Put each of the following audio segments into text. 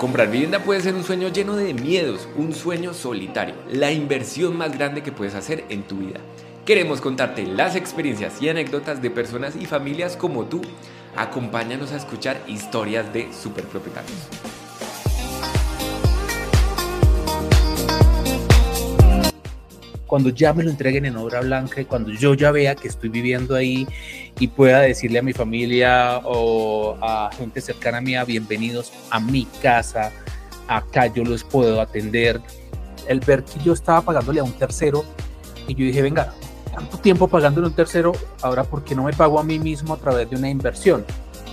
Comprar vivienda puede ser un sueño lleno de miedos, un sueño solitario, la inversión más grande que puedes hacer en tu vida. Queremos contarte las experiencias y anécdotas de personas y familias como tú. Acompáñanos a escuchar historias de superpropietarios. Cuando ya me lo entreguen en obra blanca y cuando yo ya vea que estoy viviendo ahí y pueda decirle a mi familia o a gente cercana a mí, bienvenidos a mi casa, acá yo los puedo atender. El ver que yo estaba pagándole a un tercero y yo dije, venga, tanto tiempo pagándole a un tercero, ahora ¿por qué no me pago a mí mismo a través de una inversión?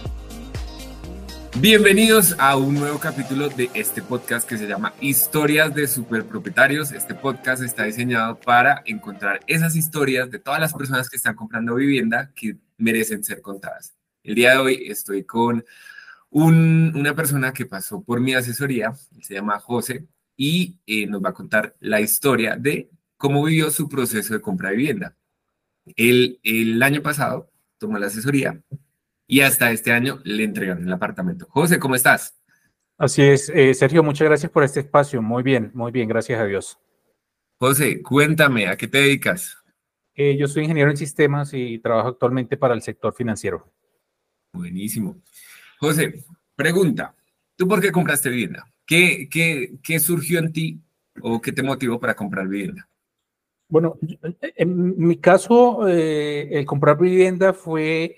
Bienvenidos a un nuevo capítulo de este podcast que se llama Historias de Superpropietarios. Este podcast está diseñado para encontrar esas historias de todas las personas que están comprando vivienda que merecen ser contadas. El día de hoy estoy con una persona que pasó por mi asesoría, se llama José, y nos va a contar la historia de cómo vivió su proceso de compra de vivienda. El año pasado tomó la asesoría y hasta este año le entregaron el apartamento. José, ¿cómo estás? Así es, Sergio, muchas gracias por este espacio. Muy bien, gracias a Dios. José, cuéntame, ¿a qué te dedicas? Yo soy ingeniero en sistemas y trabajo actualmente para el sector financiero. Buenísimo. José, pregunta, ¿tú por qué compraste vivienda? ¿Qué surgió en ti o qué te motivó para comprar vivienda? Bueno, en mi caso, el comprar vivienda fue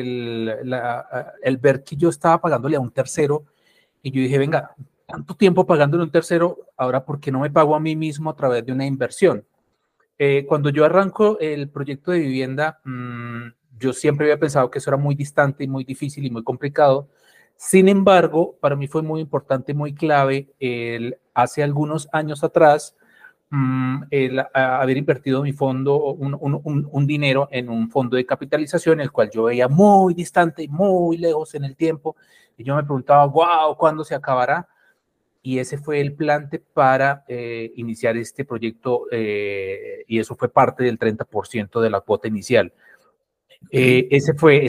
el ver que yo estaba pagándole a un tercero y yo dije, venga, tanto tiempo pagándole a un tercero, ahora ¿por qué no me pago a mí mismo a través de una inversión? Cuando yo arranco el proyecto de vivienda, yo siempre había pensado que eso era muy distante y muy difícil y muy complicado. Sin embargo, para mí fue muy importante, muy clave, hace algunos años atrás, el haber invertido mi fondo, un dinero en un fondo de capitalización, el cual yo veía muy distante, muy lejos en el tiempo, y yo me preguntaba, wow, ¿cuándo se acabará? Y ese fue el plante para iniciar este proyecto, y eso fue parte del 30% de la cuota inicial. Okay. Ese fue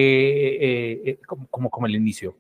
como el inicio.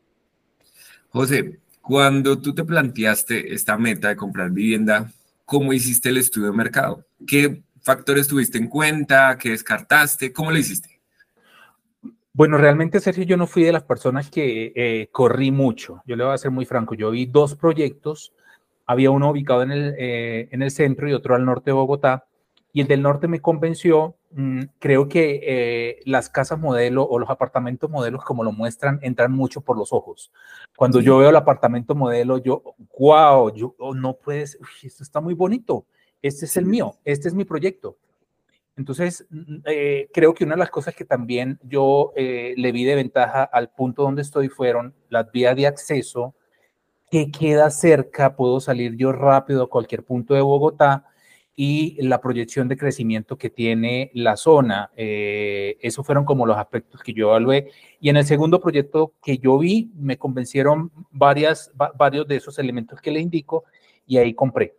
José, cuando tú te planteaste esta meta de comprar vivienda, ¿cómo hiciste el estudio de mercado? ¿Qué factores tuviste en cuenta? ¿Qué descartaste? ¿Cómo lo hiciste? Bueno, realmente, Sergio, yo no fui de las personas que corrí mucho. Yo le voy a ser muy franco. Yo vi dos proyectos. Había uno ubicado en el centro y otro al norte de Bogotá. Y el del norte me convenció. Creo que las casas modelo o los apartamentos modelos, como lo muestran, entran mucho por los ojos. Cuando yo Sí. veo el apartamento modelo, yo, wow, no puedes, esto está muy bonito. Este es el Sí. mío, este es mi proyecto. Entonces, creo que una de las cosas que también yo le vi de ventaja al punto donde estoy fueron las vías de acceso, que queda cerca, puedo salir yo rápido a cualquier punto de Bogotá, y la proyección de crecimiento que tiene la zona. Esos fueron como los aspectos que yo evalué. Y en el segundo proyecto que yo vi, me convencieron varios de esos elementos que le indico, y ahí compré.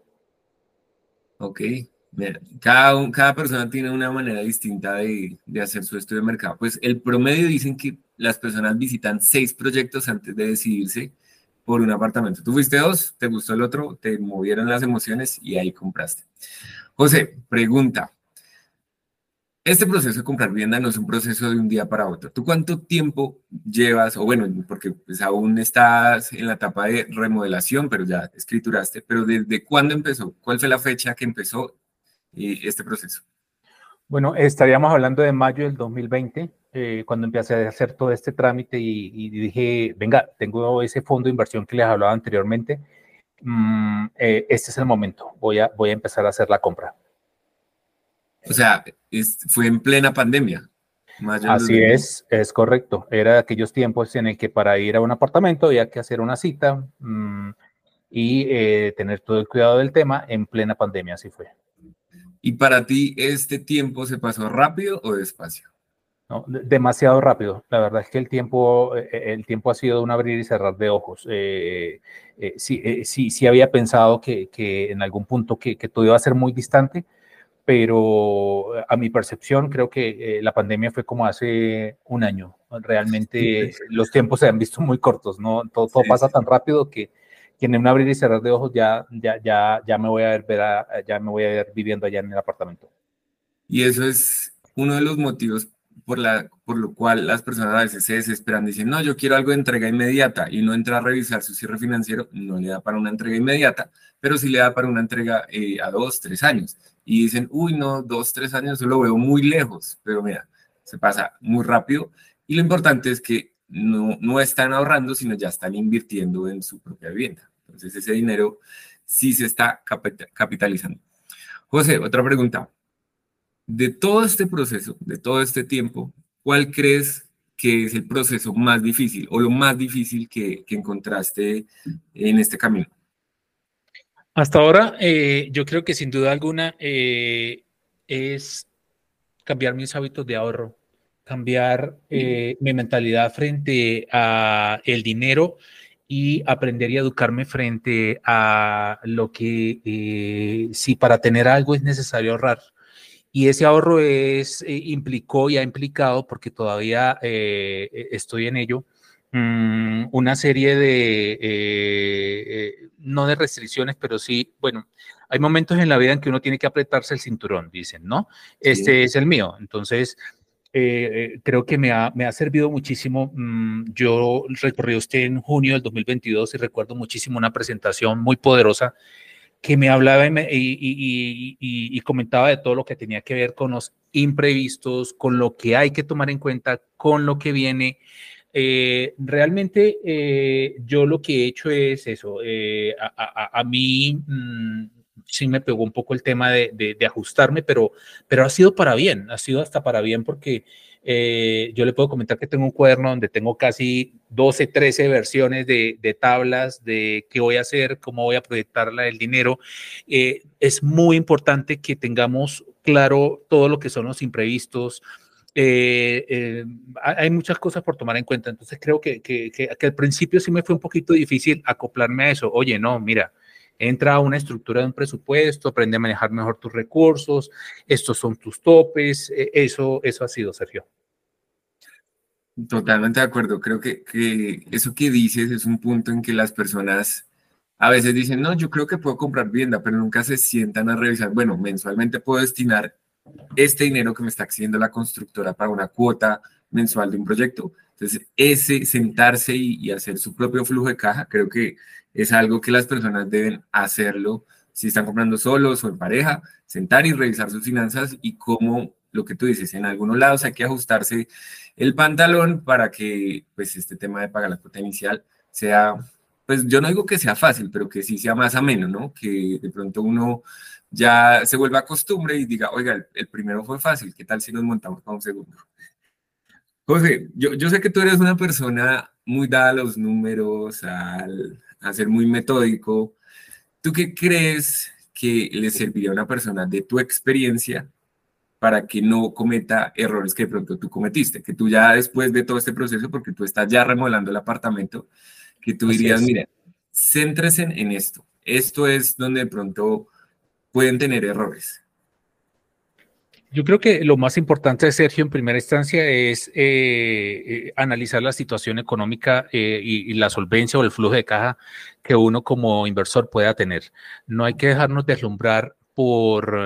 Ok. Mira, cada persona tiene una manera distinta de hacer su estudio de mercado. Pues el promedio dicen que las personas visitan 6 proyectos antes de decidirse por un apartamento. Tú fuiste 2, te gustó el otro, te movieron las emociones y ahí compraste. José, pregunta. Este proceso de comprar vivienda no es un proceso de un día para otro. ¿Tú cuánto tiempo llevas? O bueno, porque pues aún estás en la etapa de remodelación, pero ya escrituraste, pero ¿desde cuándo empezó? ¿Cuál fue la fecha que empezó este proceso? Bueno, estaríamos hablando de mayo del 2020, cuando empecé a hacer todo este trámite y dije, venga, tengo ese fondo de inversión que les hablaba anteriormente, este es el momento, voy a empezar a hacer la compra. O sea, fue en plena pandemia, mayo del Así 2020. es correcto. Era de aquellos tiempos en el que para ir a un apartamento había que hacer una cita, y tener todo el cuidado del tema en plena pandemia, así fue. ¿Y para ti este tiempo se pasó rápido o despacio? ¿No? Demasiado rápido. La verdad es que el tiempo ha sido un abrir y cerrar de ojos. Sí había pensado que en algún punto que todo iba a ser muy distante, pero a mi percepción creo que la pandemia fue como hace un año. Realmente los tiempos se han visto muy cortos, ¿no? Todo pasa tan rápido que en un abrir y cerrar de ojos ya me voy a ya me voy a ver viviendo allá en el apartamento. Y eso es uno de los motivos por lo cual las personas a veces se desesperan, dicen, no, yo quiero algo de entrega inmediata y no entra a revisar su cierre financiero, no le da para una entrega inmediata, pero sí le da para una entrega a 2, 3 años. Y dicen, uy, no, 2, 3 años, eso lo veo muy lejos, pero mira, se pasa muy rápido y lo importante es que no están ahorrando, sino ya están invirtiendo en su propia vivienda. Entonces ese dinero sí se está capitalizando. José, otra pregunta. De todo este proceso, de todo este tiempo, ¿cuál crees que es el proceso más difícil o lo más difícil que encontraste en este camino? Hasta ahora, yo creo que sin duda alguna es cambiar mis hábitos de ahorro, cambiar mi mentalidad frente a el dinero y aprender y educarme frente a lo que si para tener algo es necesario ahorrar. Y ese ahorro implicó y ha implicado, porque todavía estoy en ello, una serie no de restricciones, pero sí, bueno, hay momentos en la vida en que uno tiene que apretarse el cinturón, dicen, ¿no? Sí, Este es el mío. Entonces, creo que me ha servido muchísimo. Yo recorrí usted en junio del 2022 y recuerdo muchísimo una presentación muy poderosa que me hablaba y comentaba de todo lo que tenía que ver con los imprevistos, con lo que hay que tomar en cuenta, con lo que viene. Realmente yo lo que he hecho es eso. A mí sí me pegó un poco el tema de ajustarme, pero ha sido para bien, ha sido hasta para bien porque yo le puedo comentar que tengo un cuaderno donde tengo casi 12, 13 versiones de tablas de qué voy a hacer, cómo voy a proyectar el dinero. Es muy importante que tengamos claro todo lo que son los imprevistos. Hay muchas cosas por tomar en cuenta, entonces creo que al principio sí me fue un poquito difícil acoplarme a eso. Oye, no, mira, entra a una estructura de un presupuesto, aprende a manejar mejor tus recursos, estos son tus topes, eso ha sido, Sergio. totalmente de acuerdo. Creo que eso que dices es un punto en que las personas a veces dicen, no, yo creo que puedo comprar vivienda, pero nunca se sientan a revisar, bueno, mensualmente puedo destinar este dinero que me está exigiendo la constructora para una cuota mensual de un proyecto. Entonces, ese sentarse y hacer su propio flujo de caja, creo que es algo que las personas deben hacerlo si están comprando solos o en pareja, sentar y revisar sus finanzas y cómo, lo que tú dices, en algunos lados hay que ajustarse el pantalón para que pues este tema de pagar la cuota inicial sea, pues yo no digo que sea fácil, pero que sí sea más ameno, ¿no? Que de pronto uno ya se vuelva costumbre y diga, oiga, el primero fue fácil, ¿qué tal si nos montamos para un segundo? José, yo sé que tú eres una persona muy dada a los números, a ser muy metódico. ¿Tú qué crees que le serviría a una persona de tu experiencia para que no cometa errores que de pronto tú cometiste? Que tú ya después de todo este proceso, porque tú estás ya remodelando el apartamento, que tú Así dirías, es. mira, céntrese en esto. Esto es donde de pronto pueden tener errores. Yo creo que lo más importante, Sergio, en primera instancia es analizar la situación económica y la solvencia o el flujo de caja que uno como inversor pueda tener. No hay que dejarnos deslumbrar por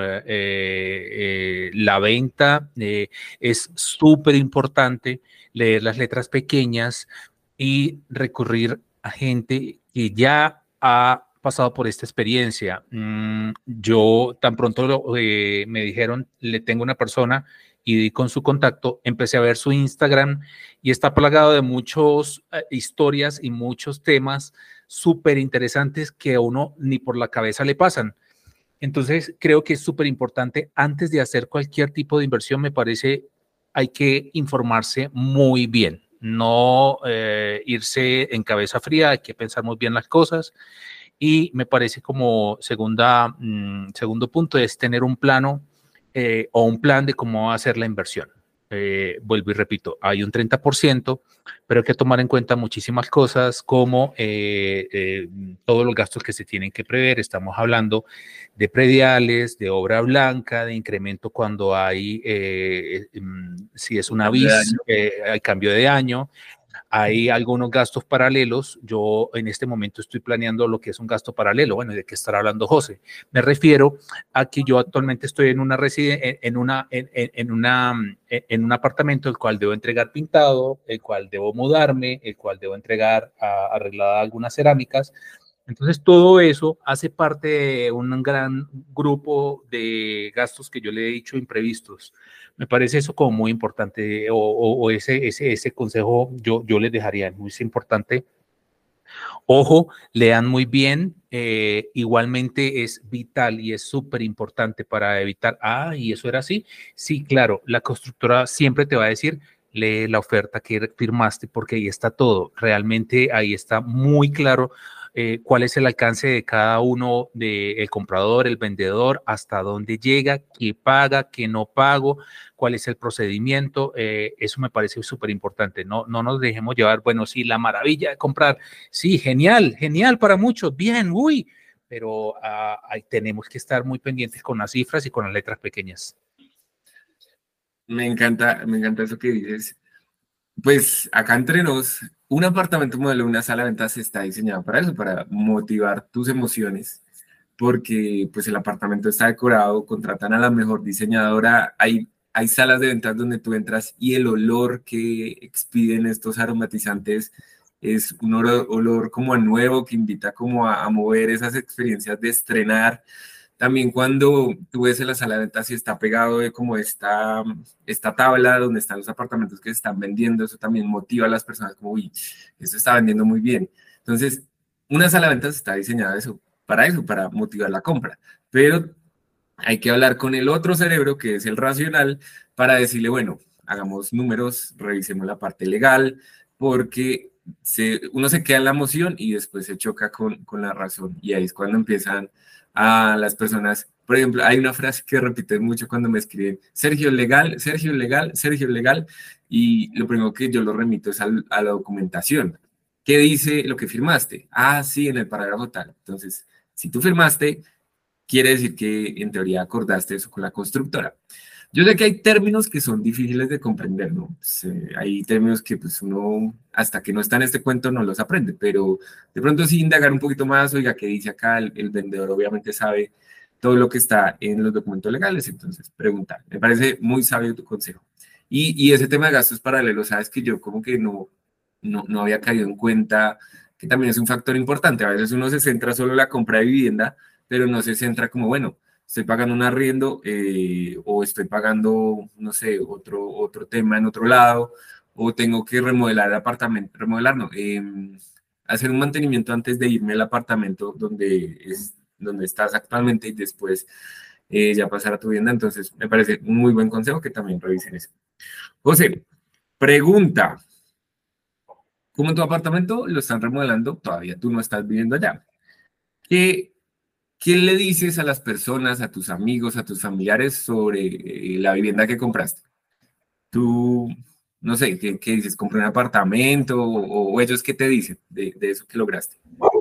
la venta. Es súper importante leer las letras pequeñas y recurrir a gente que ya ha pasado por esta experiencia. Yo tan pronto me dijeron, le tengo una persona y di con su contacto, empecé a ver su Instagram y está plagado de muchas historias y muchos temas súper interesantes que a uno ni por la cabeza le pasan. Entonces, creo que es súper importante antes de hacer cualquier tipo de inversión, me parece, hay que informarse muy bien, no irse en cabeza fría, hay que pensar muy bien las cosas y me parece como segundo punto es tener un plano o un plan de cómo hacer la inversión. vuelvo y repito, hay un 30%, pero hay que tomar en cuenta muchísimas cosas como todos los gastos que se tienen que prever. Estamos hablando de prediales, de obra blanca, de incremento cuando hay, si es una BIS, hay cambio de año. Hay algunos gastos paralelos. Yo en este momento estoy planeando lo que es un gasto paralelo. Bueno, ¿de qué estará hablando José? Me refiero a que yo actualmente estoy en una en un apartamento el cual debo entregar pintado, el cual debo mudarme, el cual debo entregar arreglada algunas cerámicas. Entonces, todo eso hace parte de un gran grupo de gastos que yo le he dicho imprevistos. Me parece eso como muy importante, o ese consejo yo les dejaría, muy importante. Ojo, lean muy bien, igualmente es vital y es súper importante para evitar, y eso era así. Sí, claro, la constructora siempre te va a decir, lee la oferta que firmaste porque ahí está todo, realmente ahí está muy claro cuál es el alcance de cada uno del comprador, el vendedor, hasta dónde llega, qué paga, qué no pago, cuál es el procedimiento. Eso me parece súper importante. No nos dejemos llevar, bueno, sí, la maravilla de comprar. Sí, genial, genial para muchos, bien, uy, pero ahí tenemos que estar muy pendientes con las cifras y con las letras pequeñas. Me encanta eso que dices. Pues acá entre nos, un apartamento modelo, una sala de ventas está diseñado para eso, para motivar tus emociones, porque pues el apartamento está decorado, contratan a la mejor diseñadora, hay salas de ventas donde tú entras y el olor que expiden estos aromatizantes es un olor como a nuevo que invita como a mover esas experiencias de estrenar. También cuando tú ves en la sala de ventas y está pegado de como esta tabla donde están los apartamentos que se están vendiendo, eso también motiva a las personas como, uy, eso está vendiendo muy bien. Entonces, una sala de ventas está diseñada eso, para motivar la compra. Pero hay que hablar con el otro cerebro, que es el racional, para decirle, bueno, hagamos números, revisemos la parte legal, porque uno se queda en la emoción y después se choca con la razón. Y ahí es cuando empiezan a las personas, por ejemplo, hay una frase que repiten mucho cuando me escriben, Sergio legal, Sergio legal, Sergio legal, y lo primero que yo lo remito es a la documentación. ¿Qué dice lo que firmaste? Sí, en el parágrafo tal. Entonces, si tú firmaste, quiere decir que en teoría acordaste eso con la constructora. Yo sé que hay términos que son difíciles de comprender, ¿no? Pues, hay términos que pues uno, hasta que no está en este cuento, no los aprende, pero de pronto sí indagar un poquito más, oiga, ¿qué dice acá? El vendedor obviamente sabe todo lo que está en los documentos legales, entonces preguntar. Me parece muy sabio tu consejo. Y ese tema de gastos paralelos, sabes que yo como que no había caído en cuenta que también es un factor importante. A veces uno se centra solo en la compra de vivienda, pero no se centra como, bueno, estoy pagando un arriendo o estoy pagando, no sé, otro tema en otro lado, o tengo que remodelar el apartamento, remodelar, no, hacer un mantenimiento antes de irme al apartamento donde estás actualmente y después ya pasar a tu vivienda. Entonces, me parece un muy buen consejo que también revisen eso. José, pregunta, ¿cómo en tu apartamento lo están remodelando? Todavía tú no estás viviendo allá. ¿Qué ¿Qué le dices a las personas, a tus amigos, a tus familiares sobre la vivienda que compraste? Tú, no sé, ¿qué dices? ¿Compré un apartamento? O ellos qué te dicen de eso que lograste?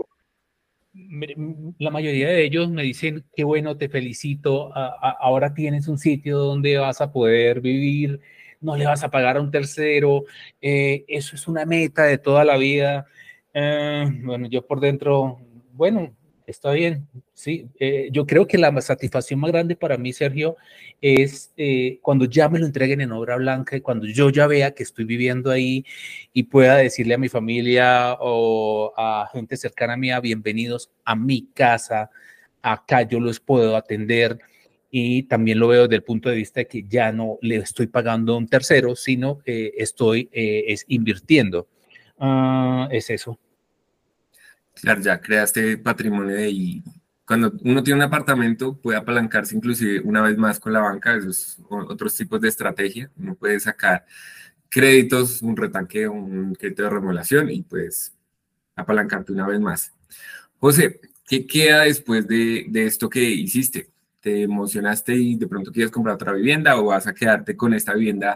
La mayoría de ellos me dicen, qué bueno, te felicito, ahora tienes un sitio donde vas a poder vivir, no le vas a pagar a un tercero, eso es una meta de toda la vida. Bueno, yo por dentro, bueno, está bien, sí. Yo creo que la satisfacción más grande para mí, Sergio, es cuando ya me lo entreguen en obra blanca y cuando yo ya vea que estoy viviendo ahí y pueda decirle a mi familia o a gente cercana a mí, bienvenidos a mi casa, acá yo los puedo atender. Y también lo veo desde el punto de vista de que ya no le estoy pagando a un tercero, sino estoy es invirtiendo. Es eso. Claro, ya creaste patrimonio de ahí. Cuando uno tiene un apartamento, puede apalancarse inclusive una vez más con la banca, esos otros tipos de estrategia. Uno puede sacar créditos, un retanque, un crédito de remodelación y pues apalancarte una vez más. José, ¿qué queda después de esto que hiciste? ¿Te emocionaste y de pronto quieres comprar otra vivienda o vas a quedarte con esta vivienda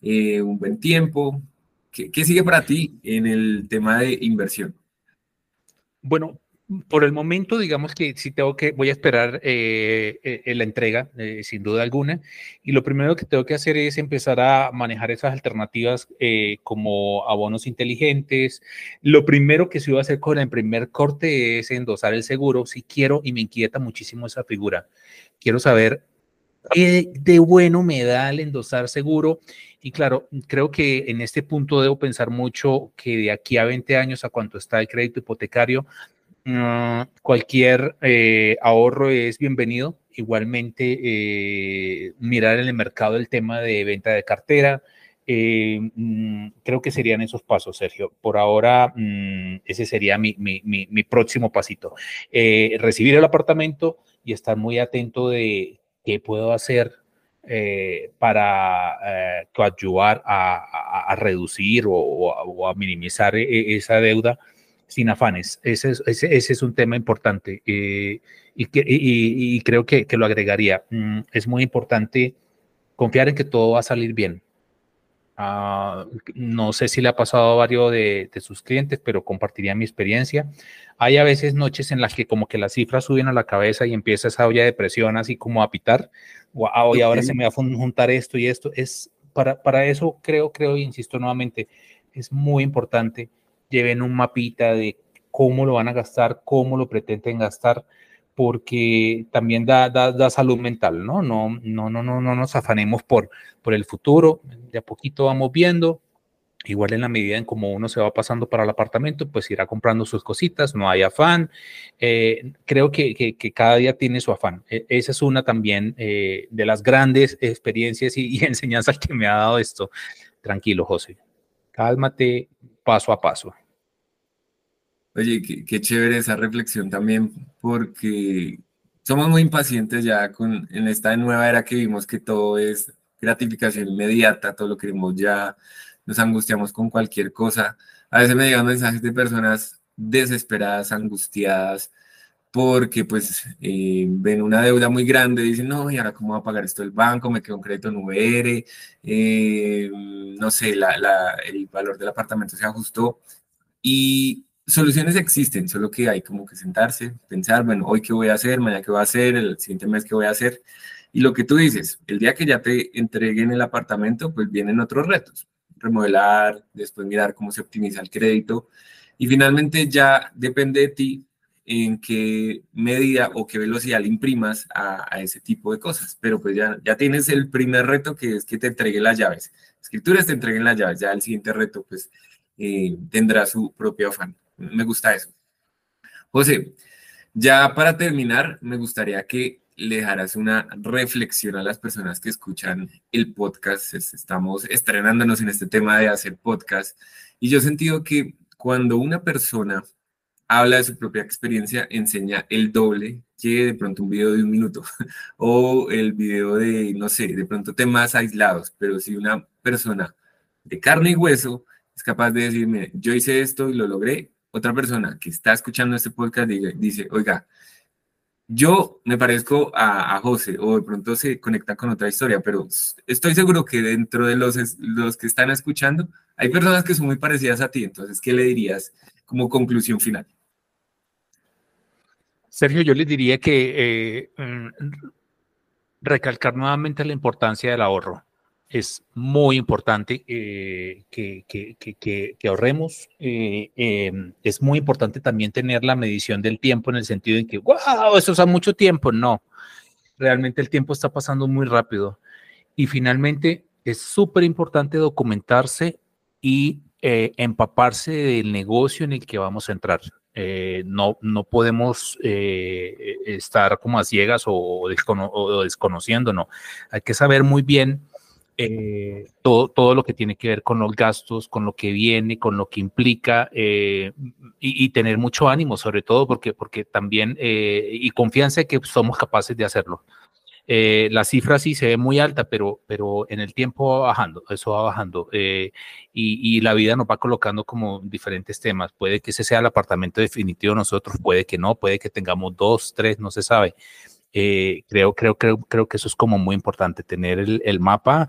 un buen tiempo. ¿Qué sigue para ti en el tema de inversión? Bueno, por el momento, digamos que sí voy a esperar la entrega, sin duda alguna. Y lo primero que tengo que hacer es empezar a manejar esas alternativas como abonos inteligentes. Lo primero que sí voy a hacer con el primer corte es endosar el seguro. Si quiero, y me inquieta muchísimo esa figura. Quiero saber qué de bueno me da el endosar seguro. Y claro, creo que en este punto debo pensar mucho que de aquí a 20 años, a cuánto está el crédito hipotecario, cualquier ahorro es bienvenido. Igualmente, mirar en el mercado el tema de venta de cartera. Creo que serían esos pasos, Sergio. Por ahora, ese sería mi próximo pasito. Recibir el apartamento y estar muy atento de qué puedo hacer para coadyuvar a reducir o a minimizar esa deuda sin afanes. Ese es un tema importante y creo que lo agregaría. Es muy importante confiar en que todo va a salir bien. No sé si le ha pasado a varios de sus clientes, pero compartiría mi experiencia. Hay a veces noches en las que como que las cifras suben a la cabeza y empieza esa olla de presión así como a pitar. Wow, y Ok. ahora se me va a juntar esto y esto. Es para eso creo, insisto nuevamente, es muy importante. Lleven un mapita de cómo lo van a gastar, cómo lo pretenden gastar, porque también da salud mental, ¿no? No nos afanemos por el futuro. De a poquito vamos viendo. Igual en la medida en como uno se va pasando para el apartamento, pues irá comprando sus cositas, no hay afán. Creo que cada día tiene su afán. Esa es una también de las grandes experiencias y enseñanzas que me ha dado esto. Tranquilo, José. Cálmate paso a paso. Oye, qué chévere esa reflexión también, porque somos muy impacientes ya en esta nueva era que vimos que todo es gratificación inmediata, todo lo queremos ya, nos angustiamos con cualquier cosa. A veces me llegan mensajes de personas desesperadas, angustiadas, porque pues ven una deuda muy grande, dicen, no, ¿y ahora cómo va a pagar esto el banco? Me quedó un crédito en VR, no sé, el valor del apartamento se ajustó. Y soluciones existen, solo que hay como que sentarse, pensar, bueno, hoy qué voy a hacer, mañana qué voy a hacer, el siguiente mes qué voy a hacer. Y lo que tú dices, el día que ya te entreguen el apartamento, pues vienen otros retos. Remodelar, después mirar cómo se optimiza el crédito. Y finalmente ya depende de ti en qué medida o qué velocidad le imprimas a ese tipo de cosas. Pero pues ya tienes el primer reto, que es que te entreguen las llaves. Escrituras te entreguen las llaves. Ya el siguiente reto, pues tendrá su propio afán. Me gusta eso. José, ya para terminar, me gustaría que le dejaras una reflexión a las personas que escuchan el podcast. Estamos estrenándonos en este tema de hacer podcast y yo he sentido que cuando una persona habla de su propia experiencia, enseña el doble que de pronto un video de un minuto o el video de, no sé, de pronto temas aislados, pero si una persona de carne y hueso es capaz de decirme, yo hice esto y lo logré, otra persona que está escuchando este podcast dice, oiga, yo me parezco a José o de pronto se conecta con otra historia, pero estoy seguro que dentro de los que están escuchando hay personas que son muy parecidas a ti, entonces, ¿qué le dirías como conclusión final? Sergio, yo les diría que recalcar nuevamente la importancia del ahorro. Es muy importante que ahorremos. Es muy importante también tener la medición del tiempo en el sentido en que, wow, eso es a mucho tiempo. No, realmente el tiempo está pasando muy rápido. Y finalmente, es súper importante documentarse y empaparse del negocio en el que vamos a entrar. No podemos estar como a ciegas o desconociendo, no. Hay que saber muy bien todo lo que tiene que ver con los gastos, con lo que viene, con lo que implica y tener mucho ánimo, sobre todo porque también, y confianza de que somos capaces de hacerlo. La cifra sí se ve muy alta, pero en el tiempo va bajando, eso va bajando y la vida nos va colocando como diferentes temas. Puede que ese sea el apartamento definitivo de nosotros, puede que no, puede que tengamos dos, tres, no se sabe. Creo que eso es como muy importante, tener el mapa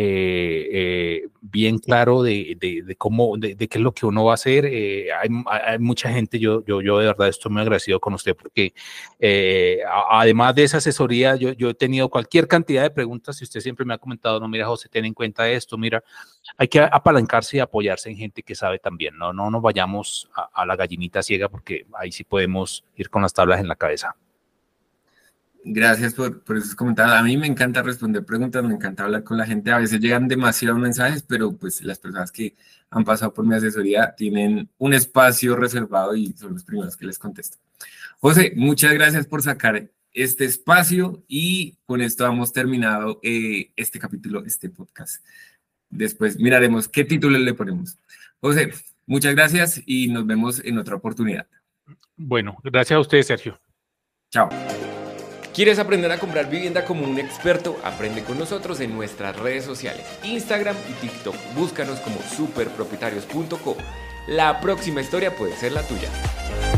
bien claro de cómo, de qué es lo que uno va a hacer. Hay mucha gente, yo de verdad estoy muy agradecido con usted porque además de esa asesoría, yo he tenido cualquier cantidad de preguntas y usted siempre me ha comentado, no, mira, José, ten en cuenta esto, mira, hay que apalancarse y apoyarse en gente que sabe también, no nos vayamos a la gallinita ciega porque ahí sí podemos ir con las tablas en la cabeza. Gracias por esos comentarios. A mí me encanta responder preguntas, me encanta hablar con la gente. A veces llegan demasiados mensajes, pero pues las personas que han pasado por mi asesoría tienen un espacio reservado y son los primeros que les contesto. José, muchas gracias por sacar este espacio y con esto hemos terminado este capítulo, este podcast. Después miraremos qué título le ponemos. José, muchas gracias y nos vemos en otra oportunidad. Bueno, gracias a ustedes, Sergio. Chao. ¿Quieres aprender a comprar vivienda como un experto? Aprende con nosotros en nuestras redes sociales, Instagram y TikTok. Búscanos como superpropietarios.co. La próxima historia puede ser la tuya.